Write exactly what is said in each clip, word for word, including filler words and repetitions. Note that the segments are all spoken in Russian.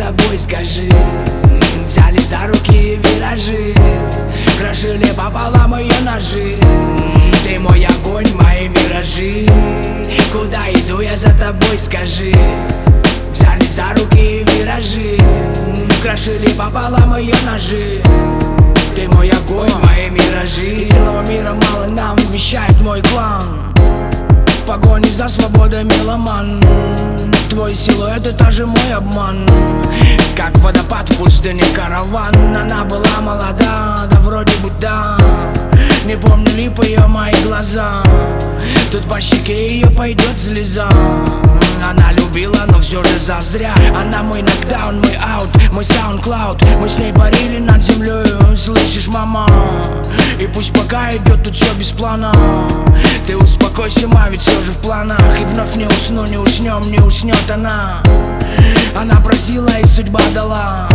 тобой, скажи. Взяли за руки виражи, крошили пополам ее ножи. Ты мой огонь, мои миражи. Куда иду я за тобой, скажи. Взяли за руки виражи, крошили пополам ее ножи. Ты мой огонь, мои миражи. И целого мира мало нам, вещает мой клан. В погоне за свободой меломан. Твой силуэт — это же мой обман. Как водопад в пустыне караван. Она была молода, да вроде бы да. Не помню, липы ее мои глаза. Тут по щеке ее пойдет слеза. Она любила, но все же зазря. Она мой нокдаун, мой аут, мой саундклауд. Мы с ней парили над землей, слышишь, мама? И пусть пока идет тут все без плана. Ты успокойся, ма, ведь все же в планах. И вновь не усну, не уснем, не уснет она. Она просила, и судьба дала.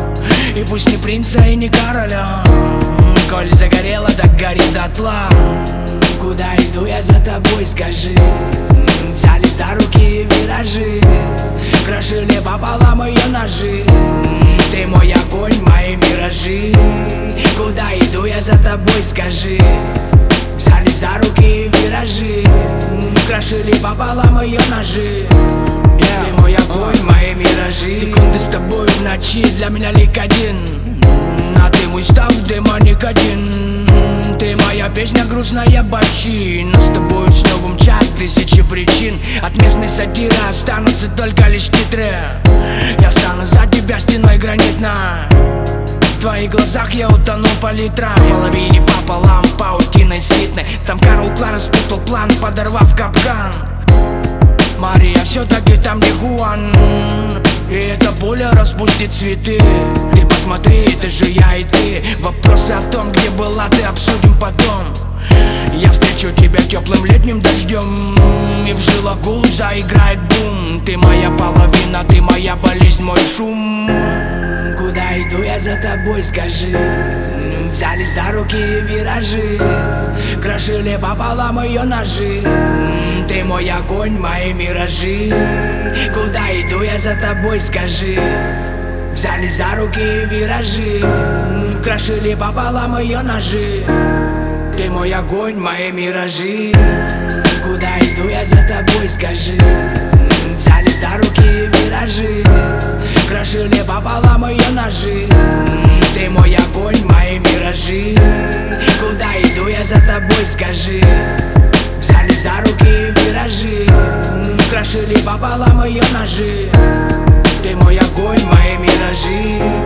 И пусть не принца и не короля. Коль загорела, так гори дотла. Куда иду я за тобой, скажи. Взяли за руки виражи, крошили пополам ее ножи. Ты мой огонь, мои миражи. Куда иду я за тобой, скажи. Взяли за руки виражи, крошили пополам ее ножи. Yeah. Ты мой огонь, uh. мои миражи. Секунды с тобой в ночи для меня лик один. А ты мой став, демоник один. Ты моя песня, грустная бочина. С тобой снова мчат тысячи причин. От местной сатиры останутся только лишь титры. Я встану за тебя стеной гранитной. В твоих глазах я утону по литрам. В половине пополам, паутиной слитной. Там Карл Клар распутал план, подорвав капкан. Мария все-таки там, где Хуан. И эта пуля распустит цветы. Ты посмотри, это же я и ты. Вопросы о том, где была ты, обсудим потом. Я встречу тебя теплым летним дождем. И в жилах гул заиграет бум. Ты моя половина, ты моя болезнь, мой шум. Куда иду я за тобой, скажи. Взяли за руки виражи, крошили пополам ее ножи. Ты мой огонь, мои миражи. Куда иду я за тобой, скажи. Взяли за руки виражи, крошили пополам ее ножи. Ты мой огонь, мои миражи. Куда иду я за тобой, скажи. Взяли за руки виражи, крошили пополам ее ножи. Ты мой огонь, мои миражи. Куда иду я за тобой, скажи. Взяли за руки виражи, крошили пополам ее ножи. Ты мой огонь, мои миражи.